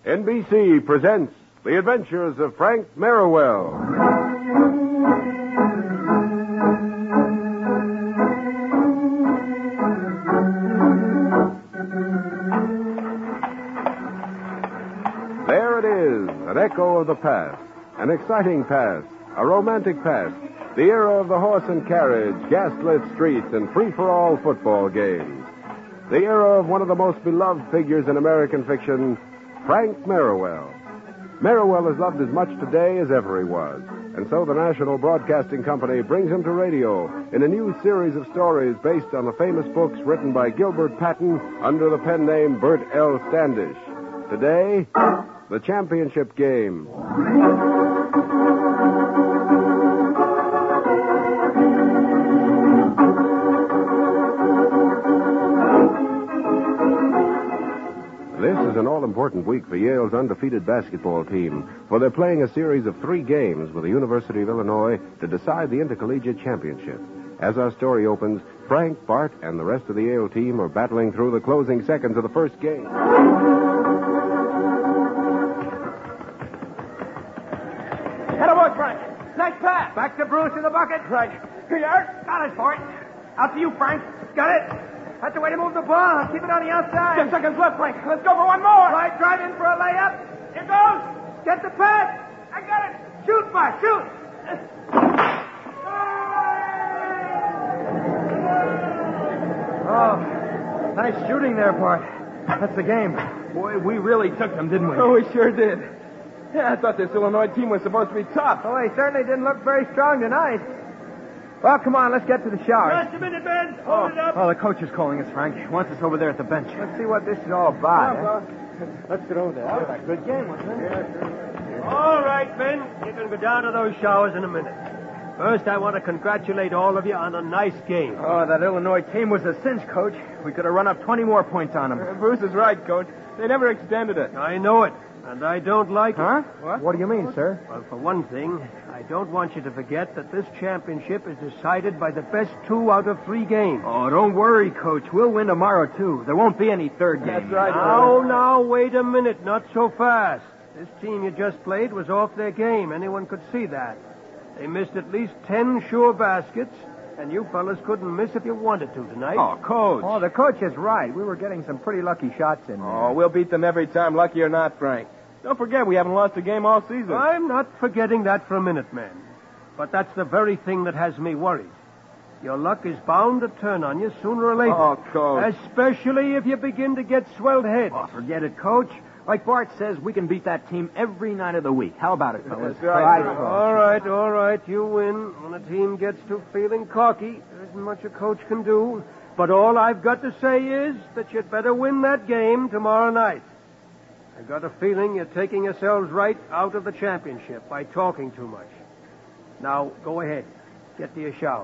NBC presents The Adventures of Frank Merriwell. There it is, an echo of the past, an exciting past, a romantic past, the era of the horse and carriage, gaslit streets, and free-for-all football games. The era of one of the most beloved figures in American fiction, Frank Merriwell. Merriwell is loved as much today as ever he was, and so the National Broadcasting Company brings him to radio in a new series of stories based on the famous books written by Gilbert Patton under the pen name Bert L. Standish. Today, the championship game. This is an all-important week for Yale's undefeated basketball team, for they're playing a series of 3 games with the University of Illinois to decide the intercollegiate championship. As our story opens, Frank, Bart, and the rest of the Yale team are battling through the closing seconds of the first game. Attaboy, Frank. Nice pass. Back to Bruce in the bucket. Right. Here you are. Got it, Bart. Out to you, Frank. Got it. That's the way to move the ball. Keep it on the outside. 10 seconds left, Frank. Let's go for one more. Right, drive in for a layup. Here goes. Get the pass. I got it. Shoot, Bart. Shoot. Oh, nice shooting there, Bart. That's the game. Boy, we really took them, didn't we? Oh, we sure did. Yeah, I thought this Illinois team was supposed to be tough. Oh, they certainly didn't look very strong tonight. Well, come on, let's get to the shower. Just a minute, Ben. Hold it up. Oh, the coach is calling us, Frank. He wants us over there at the bench. Let's see what this is all about. Let's get over there. That was a good game, wasn't it? All right, Ben. You can go down to those showers in a minute. First, I want to congratulate all of you on a nice game. Oh, that Illinois team was a cinch, Coach. We could have run up 20 more points on them. Bruce is right, Coach. They never extended it. I know it, and I don't like it. Huh? What do you mean, sir? Well, for one thing, I don't want you to forget that this championship is decided by the best 2 out of 3 games. Oh, don't worry, Coach. We'll win tomorrow, too. There won't be any third game. That's right. Now, wait a minute. Not so fast. This team you just played was off their game. Anyone could see that. They missed at least 10 sure baskets, and you fellas couldn't miss if you wanted to tonight. Oh, Coach. Oh, the coach is right. We were getting some pretty lucky shots in there. Oh, we'll beat them every time, lucky or not, Frank. Don't forget, we haven't lost a game all season. I'm not forgetting that for a minute, man. But that's the very thing that has me worried. Your luck is bound to turn on you sooner or later. Oh, Coach. Especially if you begin to get swelled heads. Oh, forget it, Coach. Like Bart says, we can beat that team every night of the week. How about it, fellas? That's right. All right. You win. When a team gets to feeling cocky, there isn't much a coach can do. But all I've got to say is that you'd better win that game tomorrow night. I've got a feeling you're taking yourselves right out of the championship by talking too much. Now, go ahead. Get to your shower.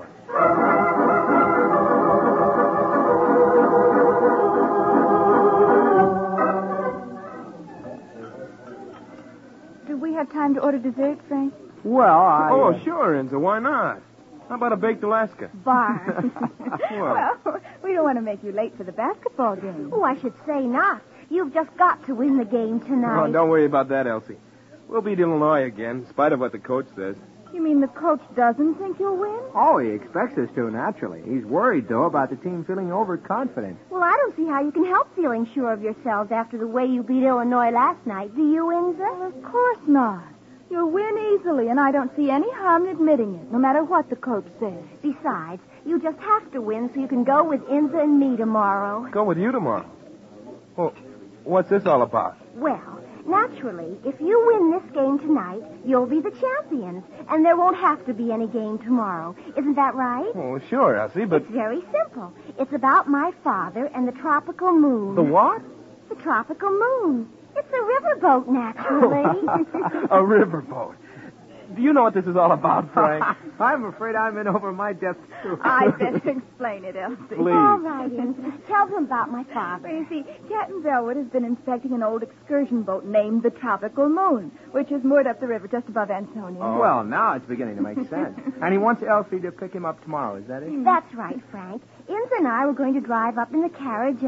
Do we have time to order dessert, Frank? Well, Oh, sure, Enzo. Why not? How about a baked Alaska? Bar. Well, we don't want to make you late for the basketball game. Oh, I should say not. You've just got to win the game tonight. Oh, don't worry about that, Elsie. We'll beat Illinois again, in spite of what the coach says. You mean the coach doesn't think you'll win? Oh, he expects us to, naturally. He's worried, though, about the team feeling overconfident. Well, I don't see how you can help feeling sure of yourselves after the way you beat Illinois last night. Do you, Inza? Well, of course not. You'll win easily, and I don't see any harm in admitting it, no matter what the coach says. Besides, you just have to win so you can go with Inza and me tomorrow. Go with you tomorrow. Well, what's this all about? Well, naturally, if you win this game tonight, you'll be the champions, and there won't have to be any game tomorrow. Isn't that right? Oh, sure, Elsie, but... It's very simple. It's about my father and the tropical moon. The what? The tropical moon. It's a riverboat, naturally. A riverboat. Do you know what this is all about, Frank? I'm afraid I'm in over my depth, too. I better explain it, Elsie. Please. All right, Inza. Tell them about my father. Well, you see, Captain Bellwood has been inspecting an old excursion boat named the Tropical Moon, which is moored up the river just above Ansonia. Oh. Well, now it's beginning to make sense. And he wants Elsie to pick him up tomorrow, is that it? That's right, Frank. Inza and I were going to drive up in the carriage and,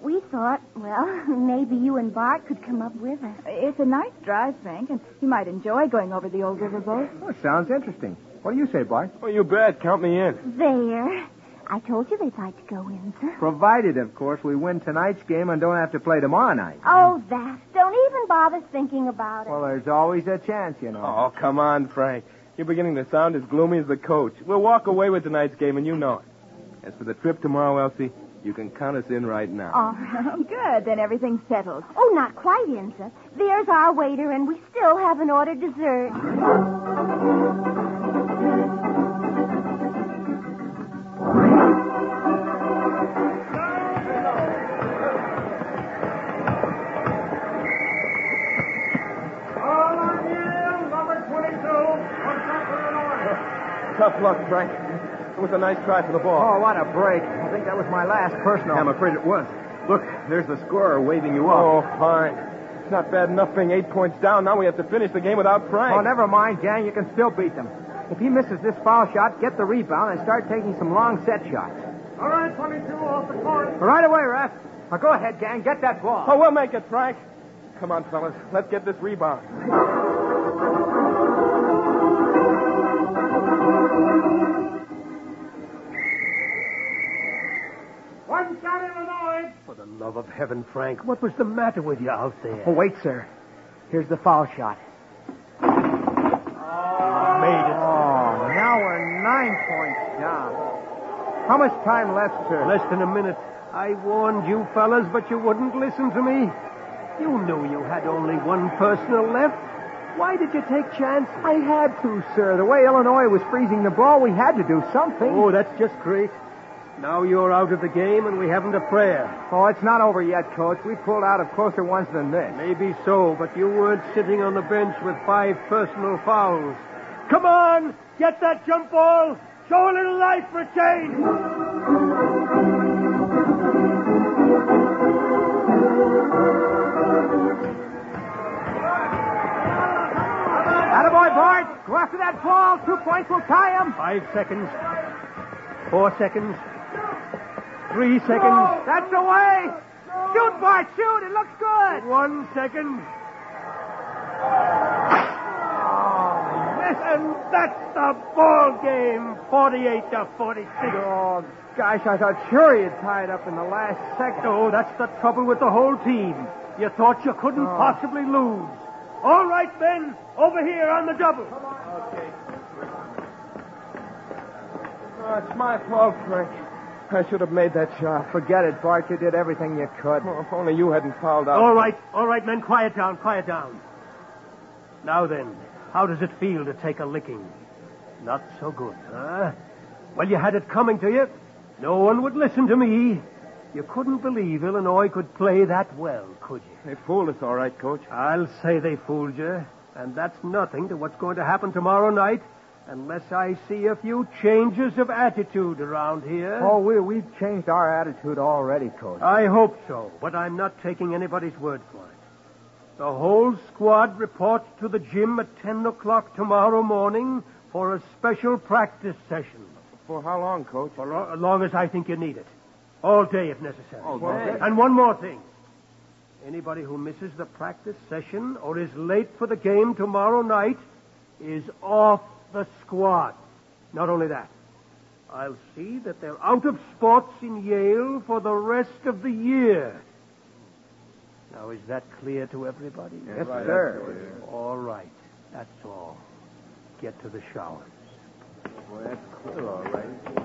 We thought, well, maybe you and Bart could come up with us. It's a nice drive, Frank, and you might enjoy going over the old riverboat. Well, sounds interesting. What do you say, Bart? Well, you bet. Count me in. There. I told you they'd like to go in, sir. Provided, of course, we win tonight's game and don't have to play tomorrow night. Oh, that. Don't even bother thinking about it. Well, there's always a chance, you know. Oh, come on, Frank. You're beginning to sound as gloomy as the coach. We'll walk away with tonight's game, and you know it. As for the trip tomorrow, Elsie, you can count us in right now. Oh, good. Then everything's settled. Oh, not quite, Inza. There's our waiter, and we still haven't ordered dessert. Tough luck, Frank. It was a nice try for the ball. Oh, what a break. I think that was my last personal. I'm afraid it was. Look, there's the scorer waving you Oh, off. fine. It's not bad enough being 8 points down. Now we have to finish the game without Frank. Oh, never mind, gang. You can still beat them. If he misses this foul shot, get the rebound and start taking some long set shots. All right, 22 off the court. Right away, Ref. Now, go ahead, gang. Get that ball. Oh, we'll make it, Frank. Come on, fellas. Let's get this rebound. One shot, Illinois. For the love of heaven, Frank, what was the matter with you out there? Oh, wait, sir. Here's the foul shot. Made it. Oh, now we're 9 points down. How much time left, sir? Less than a minute. I warned you fellas, but you wouldn't listen to me. You knew you had only one personal left. Why did you take chances? I had to, sir. The way Illinois was freezing the ball, we had to do something. Oh, that's just great. Now you're out of the game and we haven't a prayer. Oh, it's not over yet, Coach. We pulled out of closer ones than this. Maybe so, but you weren't sitting on the bench with 5 personal fouls. Come on! Get that jump ball! Show a little life for a change! Attaboy, Bart. Go after that ball. 2 points will tie him. 5 seconds. 4 seconds. 3 seconds. That's the way. Shoot, Bart. Shoot. It looks good. 1 second. And that's the ball game. 48-46. Oh, gosh, I thought sure he'd tie it up in the last second. Oh, that's the trouble with the whole team. You thought you couldn't possibly lose. All right, Ben. Over here on the double. Okay. Oh, it's my fault, Frank. I should have made that shot. Forget it, Bart. You did everything you could. Oh, if only you hadn't fouled out. All right, men. Quiet down. Now then, how does it feel to take a licking? Not so good, huh? Well, you had it coming to you. No one would listen to me. You couldn't believe Illinois could play that well, could you? They fooled us, all right, Coach. I'll say they fooled you. And that's nothing to what's going to happen tomorrow night, unless I see a few changes of attitude around here. Oh, we've changed our attitude already, Coach. I hope so, but I'm not taking anybody's word for it. The whole squad reports to the gym at 10 o'clock tomorrow morning for a special practice session. For how long, Coach? For as long as I think you need it. All day if necessary. All day? And one more thing. Anybody who misses the practice session or is late for the game tomorrow night is off the squad. Not only that, I'll see that they're out of sports in Yale for the rest of the year. Now, is that clear to everybody? Yes, sir. All right. That's all. Get to the showers. Boy, that's clear, all right.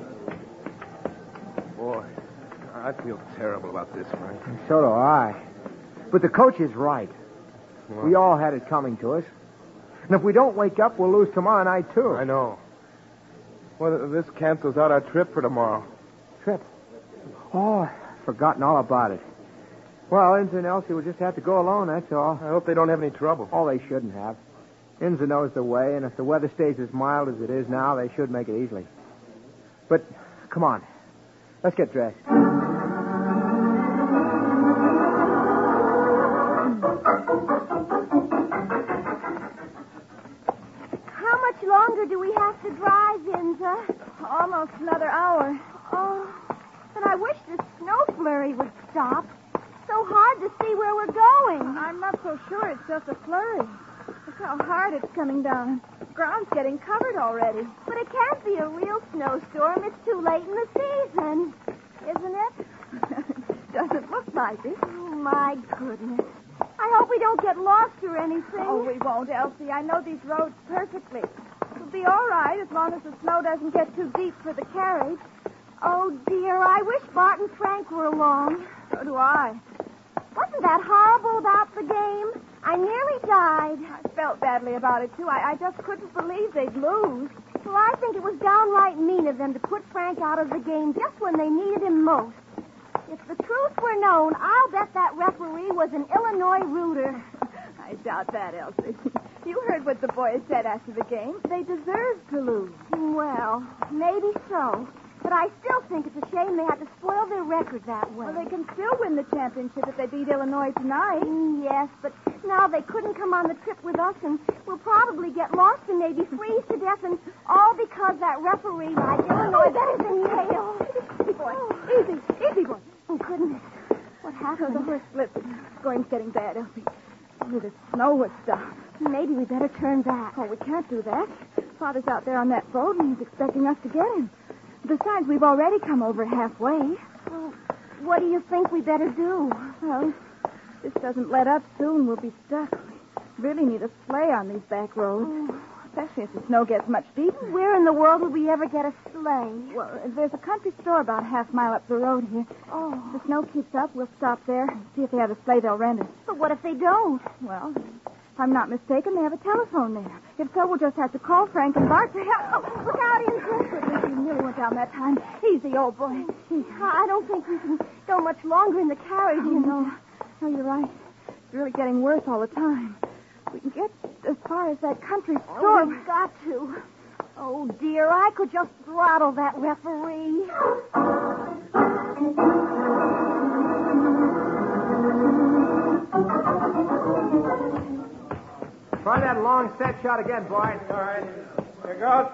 Boy, I feel terrible about this, Frank. So do I. But the coach is right. Well, We all had it coming to us. And if we don't wake up, we'll lose tomorrow night, too. I know. Well, this cancels out our trip for tomorrow. Trip. Oh, I've forgotten all about it. Well, Inza and Elsie will just have to go alone, that's all. I hope they don't have any trouble. Oh, they shouldn't have. Inza knows the way, and if the weather stays as mild as it is now, they should make it easily. But, come on. Let's get dressed. How much longer do we have to drive, Inza? Almost another hour. Oh, but I wish this snow flurry would stop. so sure it's just a flurry. Look how hard it's coming down. The ground's getting covered already. But it can't be a real snowstorm. It's too late in the season, isn't it? Doesn't look like it. Oh, my goodness. I hope we don't get lost or anything. Oh, we won't, Elsie. I know these roads perfectly. We'll be all right as long as the snow doesn't get too deep for the carriage. Oh, dear, I wish Bart and Frank were along. So do I. Wasn't that horrible about the game? I nearly died. I felt badly about it, too. I just couldn't believe they'd lose. Well, I think it was downright mean of them to put Frank out of the game just when they needed him most. If the truth were known, I'll bet that referee was an Illinois rooter. I doubt that, Elsie. You heard what the boys said after the game. They deserved to lose. Well, maybe so. But I still think it's a shame they had to spoil their record that way. Well, they can still win the championship if they beat Illinois tonight. Yes, but now they couldn't come on the trip with us, and we'll probably get lost and maybe freeze to death, and all because that referee lied. Illinois better than Yale. Easy, boy. Easy, boy. Oh, goodness. What happened? The horse slipped. The going's getting bad, Elsie. Only the snow would stop. Maybe we better turn back. Oh, we can't do that. Father's out there on that boat, and he's expecting us to get him. Besides, we've already come over halfway. Well, what do you think we better do? Well, if this doesn't let up soon, we'll be stuck. We really need a sleigh on these back roads, especially if the snow gets much deeper. Where in the world would we ever get a sleigh? Well, there's a country store about a half-mile up the road here. Oh. If the snow keeps up, we'll stop there and see if they have a sleigh they'll rent us. But what if they don't? Well, if I'm not mistaken, they have a telephone there. If so, we'll just have to call Frank and Bart for help. Oh, look out, Injun. You nearly went down that time. Easy, old boy. I don't think we can go much longer in the carriage. No, you're right. It's really getting worse all the time. We can get as far as that country store. Oh, we've got to. Oh, dear, I could just throttle that referee. Try that long set shot again, boys. All right. Here goes.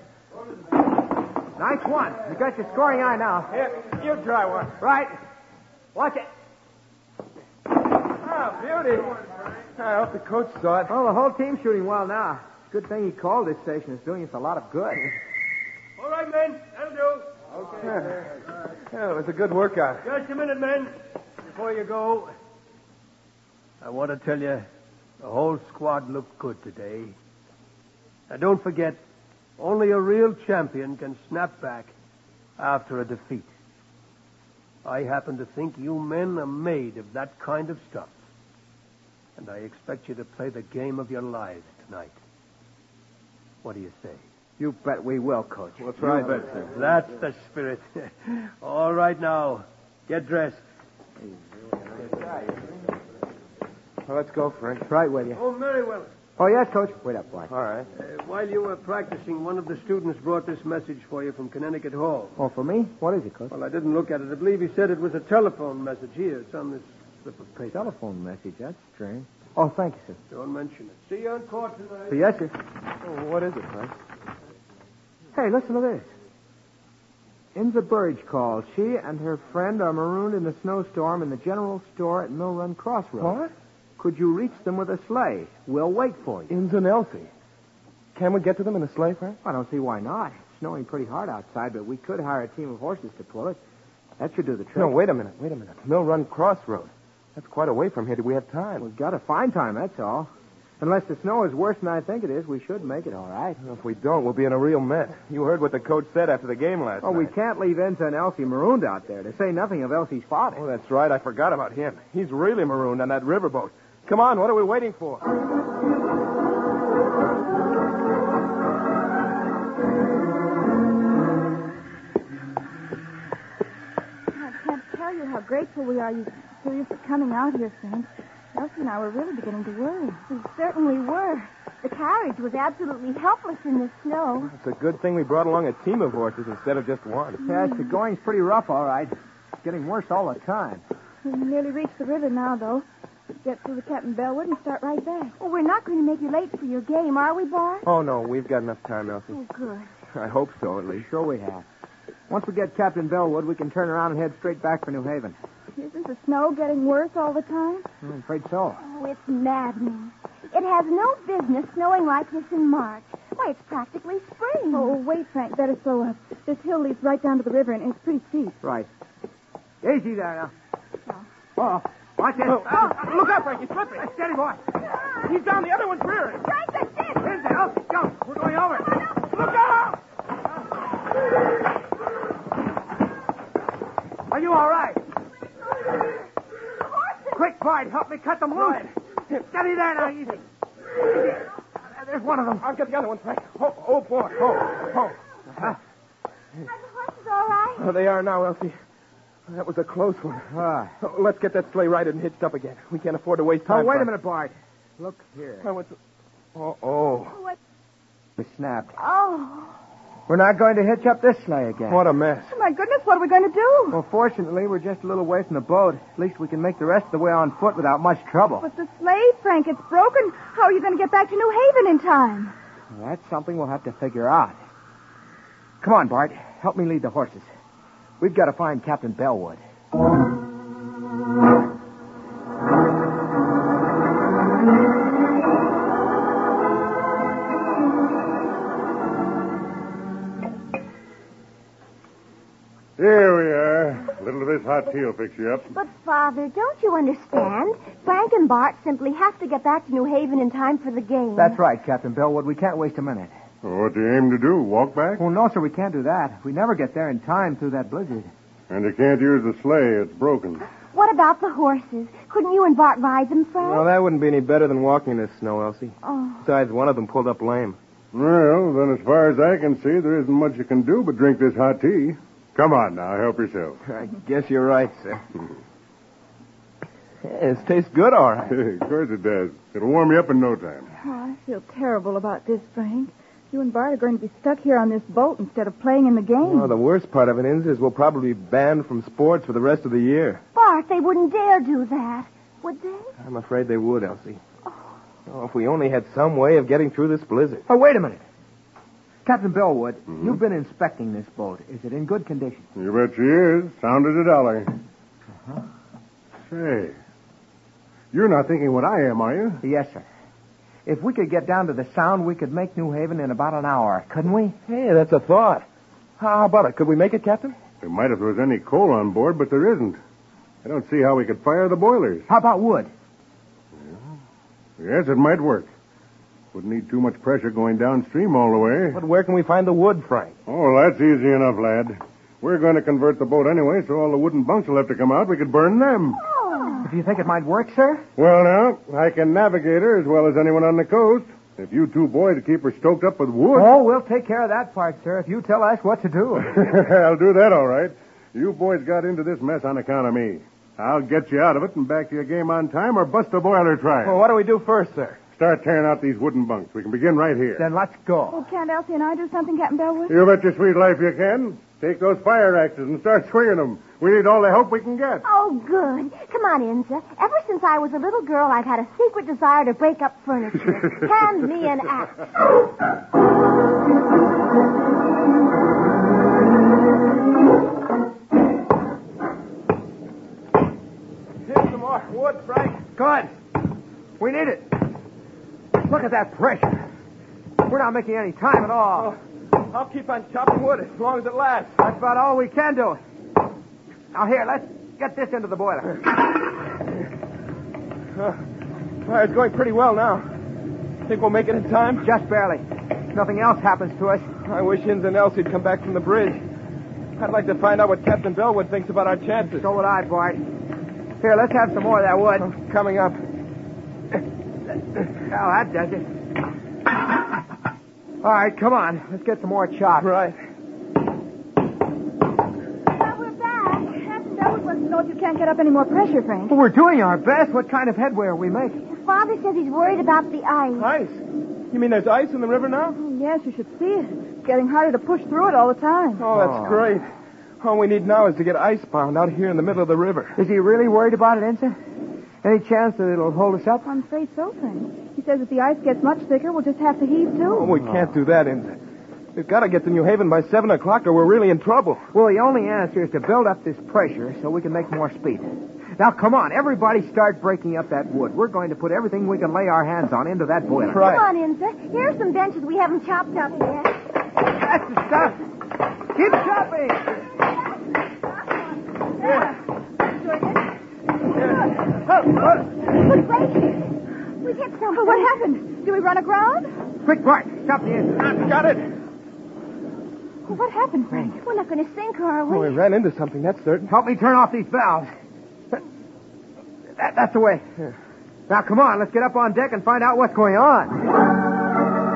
Nice one. You got your scoring eye now. Here, you try one. Right. Watch it. Oh, beauty. I hope the coach saw it. Well, the whole team's shooting well now. Good thing he called this station. It's doing us a lot of good. All right, men. That'll do. Yeah, it was a good workout. Just a minute, men. Before you go, I want to tell you, the whole squad looked good today. Now, don't forget, only a real champion can snap back after a defeat. I happen to think you men are made of that kind of stuff. And I expect you to play the game of your lives tonight. What do you say? You bet we will, Coach. We'll try bet, sir. That's the spirit. All right, now, get dressed. Well, let's go, Frank. Right with you. Oh, very well. Oh, yes, Coach. Wait up, boy. All right. While you were practicing, one of the students brought this message for you from Connecticut Hall. Oh, for me? What is it, Coach? Well, I didn't look at it. I believe he said it was a telephone message. Here, it's on this slip of paper. Telephone message. That's strange. Oh, thank you, sir. Don't mention it. See you on court tonight. Yes, sir. Oh, what is it, Frank? Hey, listen to this. Inza Burge calls. She and her friend are marooned in a snowstorm in the general store at Mill Run Crossroads. What? Could you reach them with a sleigh? We'll wait for you. Inns and Elsie. Can we get to them in a sleigh, Frank? I don't see why not. It's snowing pretty hard outside, but we could hire a team of horses to pull it. That should do the trick. No, wait a minute. Mill Run Crossroad. That's quite away from here. Do we have time? We've got to find time, that's all. Unless the snow is worse than I think it is, we should make it all right. Well, if we don't, we'll be in a real mess. You heard what the coach said after the game last night. Oh, we can't leave Enza and Elsie marooned out there, to say nothing of Elsie's father. Oh, that's right. I forgot about him. He's really marooned on that riverboat. Come on, what are we waiting for? I can't tell you how grateful we are to you for coming out here, Frank. Elsie and I were really beginning to worry. We certainly were. The carriage was absolutely helpless in the snow. It's a good thing we brought along a team of horses instead of just one. Yes, the going's pretty rough, all right. It's getting worse all the time. We nearly reached the river now, though. Get through the Captain Bellwood and start right back. Well, we're not going to make you late for your game, are we, Bart? Oh, no, we've got enough time, Elsie. Oh, good. I hope so, at least. Sure we have. Once we get Captain Bellwood, we can turn around and head straight back for New Haven. Isn't the snow getting worse all the time? I'm afraid so. Oh, it's maddening. It has no business snowing like this in March. Why, it's practically spring. Oh, wait, Frank. Better slow up. This hill leads right down to the river, and it's pretty steep. Right. Easy there now. Oh, watch it. Look out, Frank. He's slipping. Steady, boy. He's down. The other one's rearing. Frank, that's it! Hinsdale, jump. We're going over. Look out! Are you all right? Quick, Bart, help me cut them loose. Steady there now, easy. There's one of them. I'll get the other one, Frank. Oh, boy. Oh. Are the horses all right? Oh, they are now, Elsie. That was a close one. Let's get that sleigh righted and hitched up again. We can't afford to waste Oh, time. wait a Frank. minute, Bart. Look here. Oh. What? We snapped. Oh. We're not going to hitch up this sleigh again. What a mess. Oh, my goodness, what are we going to do? Well, fortunately, we're just a little way from the boat. At least we can make the rest of the way on foot without much trouble. But the sleigh, Frank, it's broken. How are you going to get back to New Haven in time? Well, that's something we'll have to figure out. Come on, Bart. Help me lead the horses. We've got to find Captain Bellwood. Here we are. A little of this hot tea will fix you up. But, Father, don't you understand? Frank and Bart simply have to get back to New Haven in time for the game. That's right, Captain Bellwood. We can't waste a minute. What do you aim to do? Walk back? Oh, no, sir, we can't do that. We never get there in time through that blizzard. And you can't use the sleigh. It's broken. What about the horses? Couldn't you and Bart ride them, Frank? Well, that wouldn't be any better than walking in this snow, Elsie. Oh. Besides, one of them pulled up lame. Well, then as far as I can see, there isn't much you can do but drink this hot tea. Come on now, help yourself. I guess you're right, sir. It tastes good, all right. Of course it does. It'll warm you up in no time. Oh, I feel terrible about this, Frank. You and Bart are going to be stuck here on this boat instead of playing in the game. Well, the worst part of it is we'll probably be banned from sports for the rest of the year. Bart, they wouldn't dare do that, would they? I'm afraid they would, Elsie. Oh, if we only had some way of getting through this blizzard. Oh, wait a minute. Captain Bellwood, you've been inspecting this boat. Is it in good condition? You bet she is. Sound as a dollar. Uh-huh. Say, you're not thinking what I am, are you? Yes, sir. If we could get down to the Sound, we could make New Haven in about an hour, couldn't we? Hey, that's a thought. How about it? Could we make it, Captain? We might if there was any coal on board, but there isn't. I don't see how we could fire the boilers. How about wood? Yes, it might work. Wouldn't need too much pressure going downstream all the way. But where can we find the wood, Frank? Oh, that's easy enough, lad. We're going to convert the boat anyway, so all the wooden bunks will have to come out. We could burn them. Oh. Do you think it might work, sir? Well, now, I can navigate her as well as anyone on the coast. If you two boys keep her stoked up with wood... Oh, we'll take care of that part, sir, if you tell us what to do. I'll do that all right. You boys got into this mess on account of me. I'll get you out of it and back to your game on time or bust a boiler trial. Well, what do we do first, sir? Start tearing out these wooden bunks. We can begin right here. Then let's go. Oh, can't Elsie and I do something, Captain Bellwood? You bet your sweet life you can. Take those fire axes and start swinging them. We need all the help we can get. Oh, good. Come on, Inza. Ever since I was a little girl, I've had a secret desire to break up furniture. Hand me an axe. Here's some more wood, Frank. Good. We need it. Look at that pressure. We're not making any time at all. Oh, I'll keep on chopping wood as long as it lasts. That's about all we can do. Now, here, let's get this into the boiler. Fire's going pretty well now. Think we'll make it in time? Just barely. If nothing else happens to us. I wish Inns and Elsie'd come back from the bridge. I'd like to find out what Captain Bellwood thinks about our chances. So would I, Bart. Here, let's have some more of that wood. Coming up. Well, that does it. All right, come on. Let's get some more chopped. Right. Well, we're back. Captain Bellwood wants to know if you can't get up any more pressure, Frank. Well, we're doing our best. What kind of headway are we making? Father says he's worried about the ice. Ice? You mean there's ice in the river now? Oh, yes, you should see it. It's getting harder to push through it all the time. Oh, that's great. All we need now is to get icebound out here in the middle of the river. Is he really worried about it, Inza? Any chance that it'll hold us up? I'm afraid so, Frank. He says if the ice gets much thicker, we'll just have to heave, too. Oh, we can't do that, Inns. We've got to get to New Haven by 7 o'clock or we're really in trouble. Well, the only answer is to build up this pressure so we can make more speed. Now, come on, everybody start breaking up that wood. We're going to put everything we can lay our hands on into that boiler. Come on in, sir. Here are some benches we haven't chopped up yet. That's the stuff. Keep chopping. Good gracious. We've hit something. What happened? Did we run aground? Quick, Bart, stop the engine. Got it. What happened, Frank? We're not going to sink, are Oh, we we? ran into something, that's certain. Help me turn off these valves. That's the way. Now, come on, let's get up on deck and find out what's going on.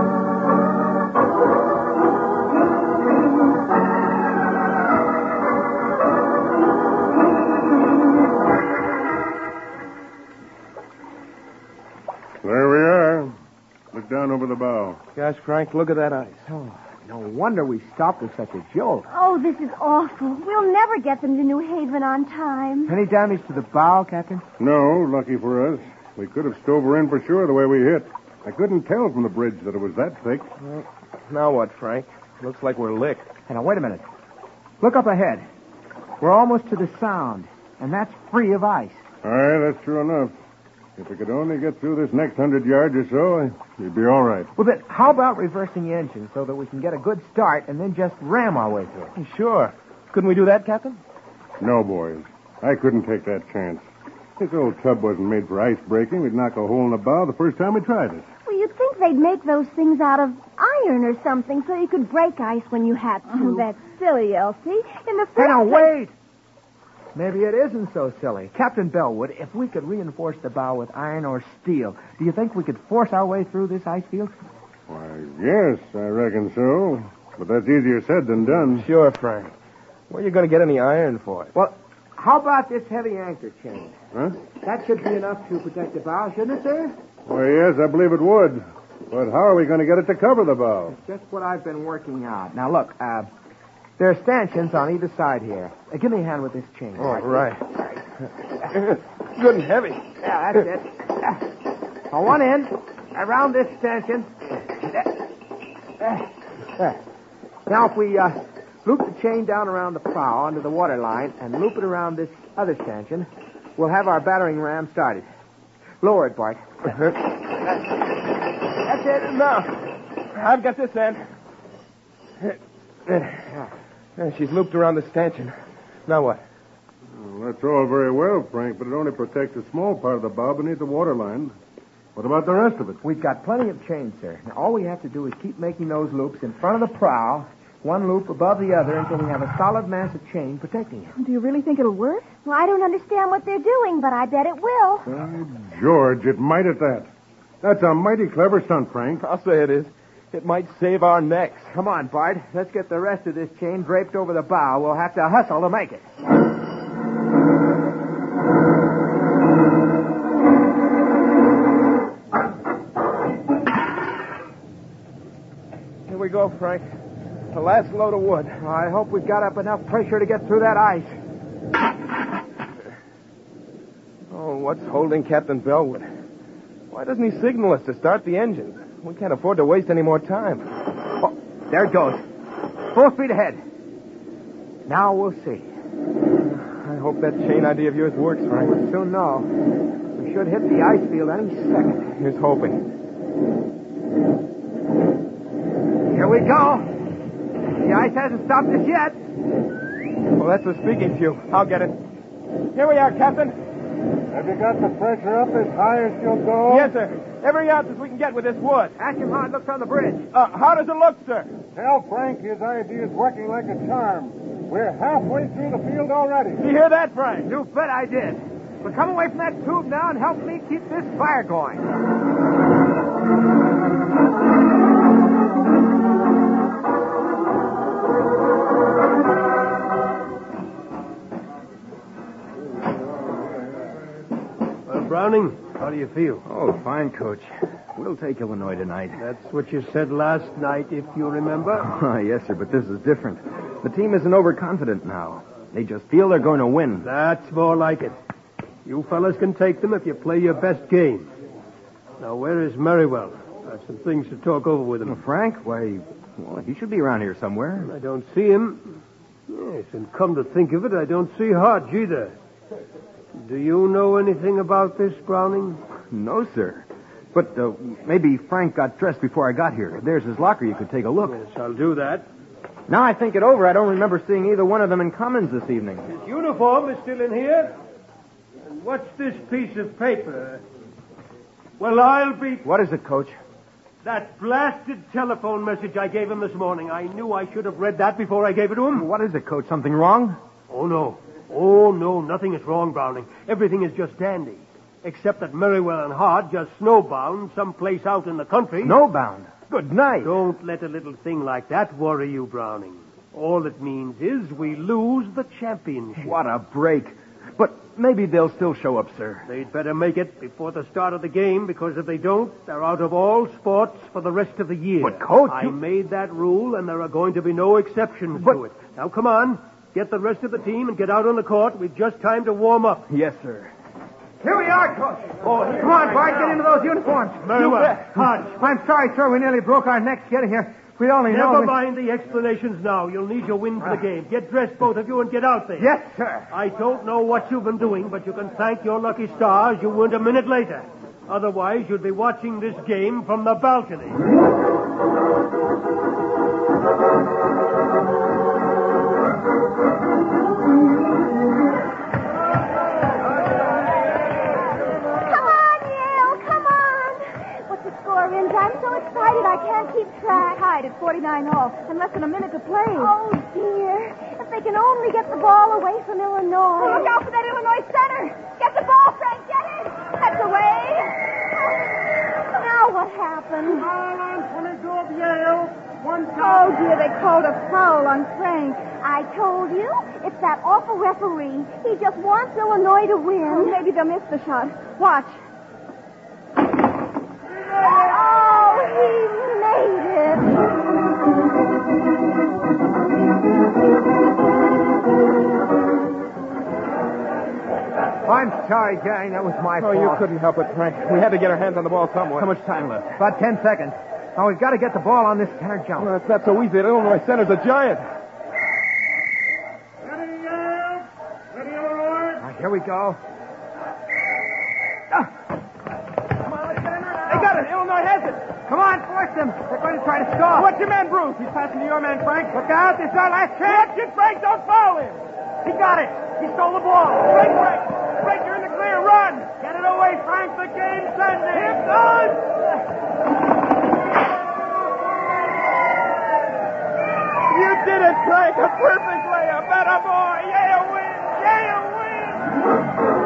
There we are. Look down over the bow. Gosh, Frank, look at that ice. Oh, no wonder we stopped with such a jolt. Oh, this is awful. We'll never get them to New Haven on time. Any damage to the bow, Captain? No, lucky for us. We could have stove her in for sure the way we hit. I couldn't tell from the bridge that it was that thick. Now what, Frank? Looks like we're licked. Hey, now, wait a minute. Look up ahead. We're almost to the Sound, and that's free of ice. Aye, that's true enough. If we could only get through this next 100 yards or so, we'd be all right. Well, then, how about reversing the engine so that we can get a good start and then just ram our way through it? Sure. Couldn't we do that, Captain? No, boys. I couldn't take that chance. This old tub wasn't made for ice breaking. We'd knock a hole in the bow the first time we tried it. Well, you'd think they'd make those things out of iron or something so you could break ice when you had to. Oh, that's silly, Elsie. In the Hey, first now, place... wait! Maybe it isn't so silly. Captain Bellwood, if we could reinforce the bow with iron or steel, do you think we could force our way through this ice field? Why, yes, I reckon so. But that's easier said than done. Sure, Frank. Where are you going to get any iron for it? Well, how about this heavy anchor chain? Huh? That should be enough to protect the bow, shouldn't it, sir? Why, yes, I believe it would. But how are we going to get it to cover the bow? Just what I've been working out. Now, look, there are stanchions on either side here. Give me a hand with this chain. Oh, right. Good and heavy. Yeah, that's it. On one end, around this stanchion. Now, if we loop the chain down around the prow under the water line and loop it around this other stanchion, we'll have our battering ram started. Lower it, Bart. That's it. Now, I've got this end. She's looped around the stanchion. Now what? Well, that's all very well, Frank, but it only protects a small part of the bow beneath the waterline. What about the rest of it? We've got plenty of chain, sir. Now, all we have to do is keep making those loops in front of the prow, one loop above the other, until we have a solid mass of chain protecting it. Do you really think it'll work? Well, I don't understand what they're doing, but I bet it will. George, it might at that. That's a mighty clever stunt, Frank. I'll say it is. It might save our necks. Come on, Bart. Let's get the rest of this chain draped over the bow. We'll have to hustle to make it. Here we go, Frank. The last load of wood. I hope we've got up enough pressure to get through that ice. Oh, what's holding Captain Bellwood? Why doesn't he signal us to start the engine? We can't afford to waste any more time. Oh, there it goes. Full speed ahead. Now we'll see. I hope that chain idea of yours works, Frank. We'll soon know. We should hit the ice field any second. Here's hoping. Here we go. The ice hasn't stopped us yet. Well, that's the speaking cue. I'll get it. Here we are, Captain. Have you got the pressure up as high as you'll go? Yes, sir. Every ounce as we can get with this wood. Ask him how it looks on the bridge. How does it look, sir? Tell Frank his idea's working like a charm. We're halfway through the field already. You hear that, Frank? You bet I did. But come away from that tube now and help me keep this fire going. Browning, how do you feel? Oh, fine, Coach. We'll take Illinois tonight. That's what you said last night, if you remember. Yes, sir, but this is different. The team isn't overconfident now. They just feel they're going to win. That's more like it. You fellas can take them if you play your best game. Now, where is Merriwell? Some things to talk over with him. Well, Frank, why, well, he should be around here somewhere. I don't see him. Yes, and come to think of it, I don't see Hodge either. Do you know anything about this, Browning? No, sir. But maybe Frank got dressed before I got here. There's his locker. You could take a look. Yes, I'll do that. Now I think it over, I don't remember seeing either one of them in Commons this evening. His uniform is still in here. And what's this piece of paper? Well, I'll be... What is it, Coach? That blasted telephone message I gave him this morning. I knew I should have read that before I gave it to him. What is it, Coach? Something wrong? Oh, no. Oh, no, nothing is wrong, Browning. Everything is just dandy. Except that Merriwell and Hodge are snowbound someplace out in the country. Snowbound? Good night. Don't let a little thing like that worry you, Browning. All it means is we lose the championship. What a break. But maybe they'll still show up, sir. They'd better make it before the start of the game, because if they don't, they're out of all sports for the rest of the year. But, Coach, I made that rule, and there are going to be no exceptions to it. Now, come on. Get the rest of the team and get out on the court. We've just time to warm up. Yes, sir. Here we are, Coach. Oh, come on, Bart, get into those uniforms. Very well. Hodge. I'm sorry, sir. We nearly broke our necks getting here. We only know... Never mind the explanations now. You'll need your wind for the game. Get dressed, both of you, and get out there. Yes, sir. I don't know what you've been doing, but you can thank your lucky stars you weren't a minute later. Otherwise, you'd be watching this game from the balcony. I'm so excited I can't keep track. Tied at 49 all, and less than a minute to play. Oh, dear. If they can only get the ball away from Illinois. Oh, look out for that Illinois center. Get the ball, Frank. Get it. That's away. Now what happened? Foul on Toledo of Yale. Oh, dear, they called a foul on Frank. I told you. It's that awful referee. He just wants Illinois to win. Oh, maybe they'll miss the shot. Watch. Oh, he made it. I'm sorry, Jerry. That was my fault. Oh, you couldn't help it, Frank. We had to get our hands on the ball somewhere. How much time left? About 10 seconds. Now, we've got to get the ball on this center jump. Well, it's not so easy. The Illinois center's a giant. Ready, Yale? Ready, Illinois? Here we go. They got it. Illinois has it. Come on, force them. They're going to try to score. What's your man, Bruce? He's passing to your man, Frank. Look out. This is our last chance. Watch it, Frank. Don't foul him. He got it. He stole the ball. Frank. Frank, you're in the clear. Run. Get it away, Frank. The game's ending. Here it goes. You did it, Frank. A perfect layup. Atta boy. Yale wins. Yale wins.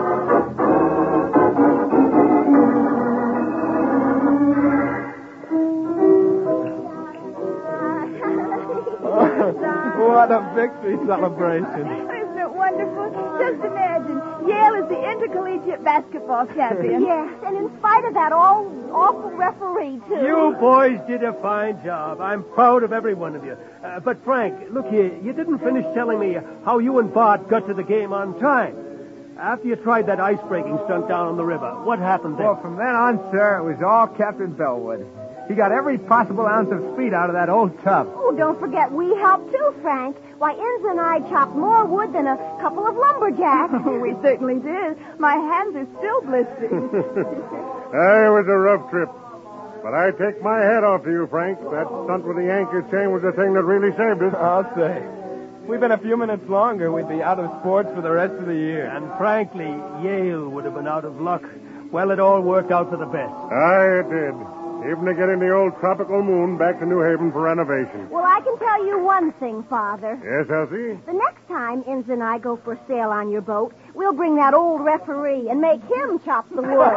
What a victory celebration. Isn't it wonderful? Just imagine. Yale is the intercollegiate basketball champion. Yes, and in spite of that awful referee, too. You boys did a fine job. I'm proud of every one of you. But, Frank, look here. You didn't finish telling me how you and Bart got to the game on time. After you tried that ice-breaking stunt down on the river, what happened then? Well, from then on, sir, it was all Captain Bellwood. He got every possible ounce of speed out of that old tub. Oh, don't forget we helped too, Frank. Why, Inza and I chopped more wood than a couple of lumberjacks. We certainly did. My hands are still blistered. It was a rough trip. But I take my hat off to you, Frank. That stunt with the anchor chain was the thing that really saved us. I'll say. If we'd been a few minutes longer, we'd be out of sports for the rest of the year. And frankly, Yale would have been out of luck. Well, it all worked out for the best. Aye, it did. Even to getting the old tropical moon back to New Haven for renovation. Well, I can tell you one thing, Father. Yes, Elsie? The next time Inza and I go for a sail on your boat, we'll bring that old referee and make him chop the wood.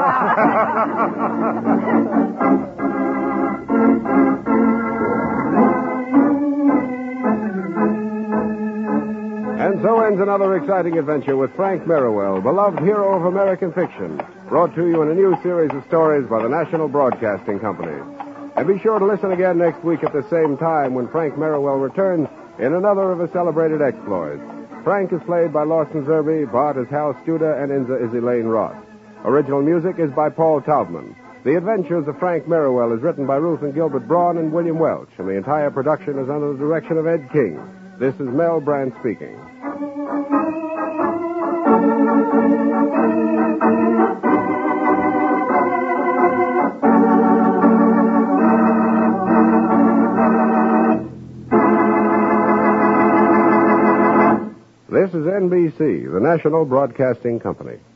And so ends another exciting adventure with Frank Merriwell, beloved hero of American fiction, brought to you in a new series of stories by the National Broadcasting Company. And be sure to listen again next week at the same time when Frank Merriwell returns in another of his celebrated exploits. Frank is played by Lawson Zerbe, Bart is Hal Studer, and Inza is Elaine Roth. Original music is by Paul Taubman. The Adventures of Frank Merriwell is written by Ruth and Gilbert Braun and William Welch, and the entire production is under the direction of Ed King. This is Mel Brandt speaking. This is NBC, the national broadcasting company.